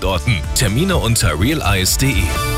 Standorten. Termine unter realeyes.de.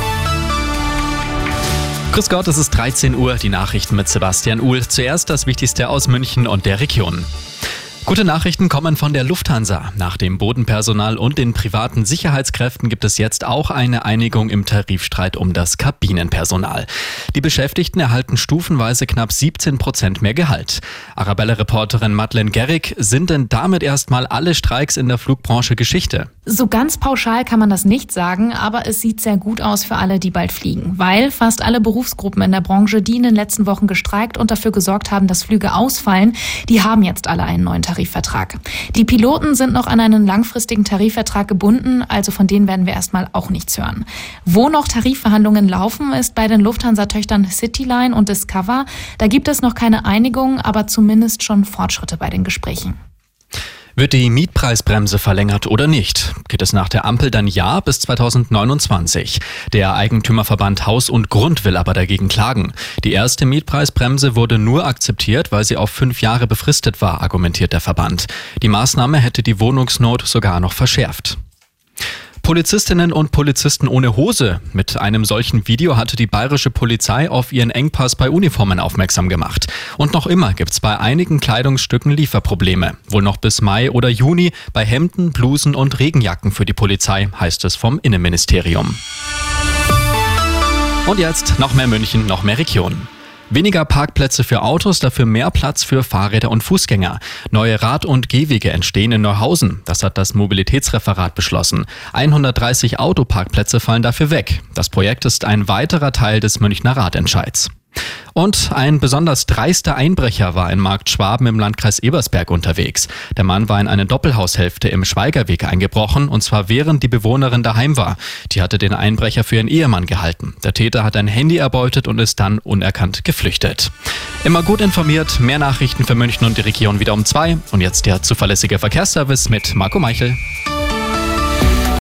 Grüß Gott, es ist 13 Uhr, die Nachrichten mit Sebastian Uhl. Zuerst das Wichtigste aus München und der Region. Gute Nachrichten kommen von der Lufthansa. Nach dem Bodenpersonal und den privaten Sicherheitskräften gibt es jetzt auch eine Einigung im Tarifstreit um das Kabinenpersonal. Die Beschäftigten erhalten stufenweise knapp 17% mehr Gehalt. Arabella-Reporterin Madeleine Gerrig, sind denn damit erstmal alle Streiks in der Flugbranche Geschichte? So ganz pauschal kann man das nicht sagen, aber es sieht sehr gut aus für alle, die bald fliegen. Weil fast alle Berufsgruppen in der Branche, die in den letzten Wochen gestreikt und dafür gesorgt haben, dass Flüge ausfallen, die haben jetzt alle einen neuen Tarifvertrag. Die Piloten sind noch an einen langfristigen Tarifvertrag gebunden, also von denen werden wir erstmal auch nichts hören. Wo noch Tarifverhandlungen laufen, ist bei den Lufthansa-Töchtern Cityline und Discover. Da gibt es noch keine Einigung, aber zumindest schon Fortschritte bei den Gesprächen. Wird die Mietpreisbremse verlängert oder nicht? Geht es nach der Ampel dann ja bis 2029? Der Eigentümerverband Haus und Grund will aber dagegen klagen. Die erste Mietpreisbremse wurde nur akzeptiert, weil sie auf 5 Jahre befristet war, argumentiert der Verband. Die Maßnahme hätte die Wohnungsnot sogar noch verschärft. Polizistinnen und Polizisten ohne Hose. Mit einem solchen Video hatte die bayerische Polizei auf ihren Engpass bei Uniformen aufmerksam gemacht. Und noch immer gibt's bei einigen Kleidungsstücken Lieferprobleme. Wohl noch bis Mai oder Juni bei Hemden, Blusen und Regenjacken für die Polizei, heißt es vom Innenministerium. Und jetzt noch mehr München, noch mehr Region. Weniger Parkplätze für Autos, dafür mehr Platz für Fahrräder und Fußgänger. Neue Rad- und Gehwege entstehen in Neuhausen. Das hat das Mobilitätsreferat beschlossen. 130 Autoparkplätze fallen dafür weg. Das Projekt ist ein weiterer Teil des Münchner Ratentscheids. Und ein besonders dreister Einbrecher war in Markt Schwaben im Landkreis Ebersberg unterwegs. Der Mann war in eine Doppelhaushälfte im Schweigerweg eingebrochen, und zwar während die Bewohnerin daheim war. Die hatte den Einbrecher für ihren Ehemann gehalten. Der Täter hat ein Handy erbeutet und ist dann unerkannt geflüchtet. Immer gut informiert, mehr Nachrichten für München und die Region wieder um 2. Und jetzt der zuverlässige Verkehrsservice mit Marco Meichel.